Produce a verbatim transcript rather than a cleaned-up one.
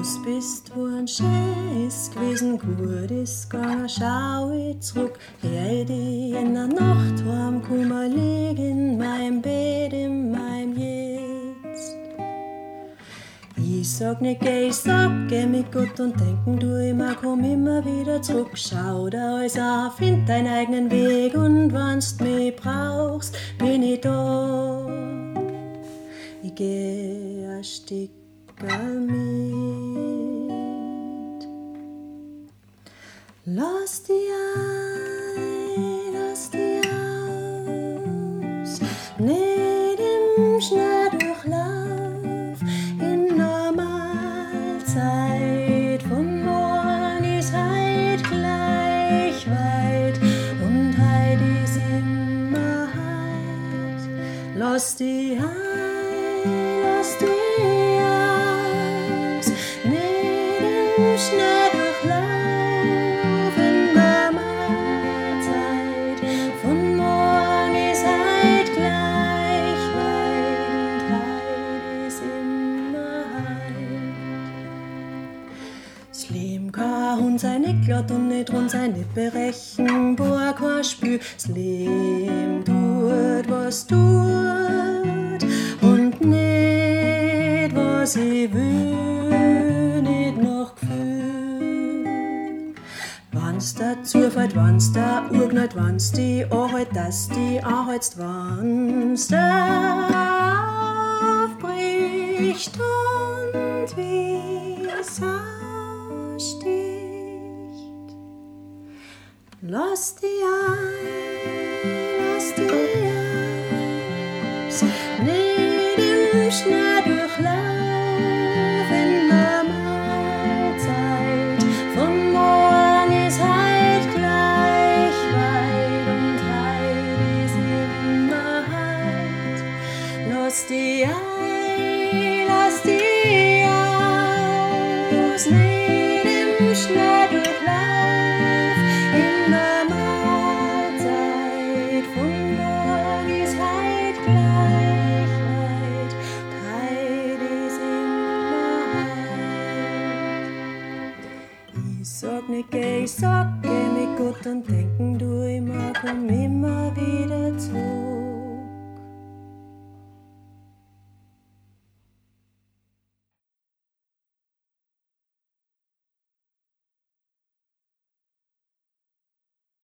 Was bist du ein Scheiß gewesen, gut ist gegangen, schau ich zurück. Her die in der Nacht heim, komm ich lieg in meinem Bett, in meinem Jetzt. Ich sag nicht geh, ich sag geh mit Gott und denken du immer, komm immer wieder zurück. Schau da alles an, find deinen eigenen Weg und wenn's mich brauchst, bin ich da. Ich geh ein Stück mit. Lass die ein, lass die aus, nicht im Schnelldurchlauf, in Normalzeit. Von morgen ist heut gleich weit und heut ist immer heut. Lass die ein, lass die Schnelldurchlauf in der Mahlzeit. Von morgen ist heut gleich weit und heut ist immer heut. Das Leben kann Hund sein, nicht glatt und nicht rund sein, nicht berechenbar, kein Spiel. Das Leben tut, was tut und nicht, was ich will, nicht noch Gefühl. Wenn's der Zufall, wenn's der Urknallt, wenn's die Arbeit, dass die anhältst, wenn's der aufbricht und wie's aussticht. Lass die ein, lass die aus, nicht im Schnelldurchlauf in der Mahlzeit. Von morgen ist heut gleich weit und heut ist immer heut. Lass die ein, lass die aus, nicht im Schnelldurchlauf in der Mahlzeit. Von morgen ist heut gleich weit, heut ist immer heut. Ich sag nicht geh, ich sag geh mit Gott und denken du immer, komm immer wieder zurück.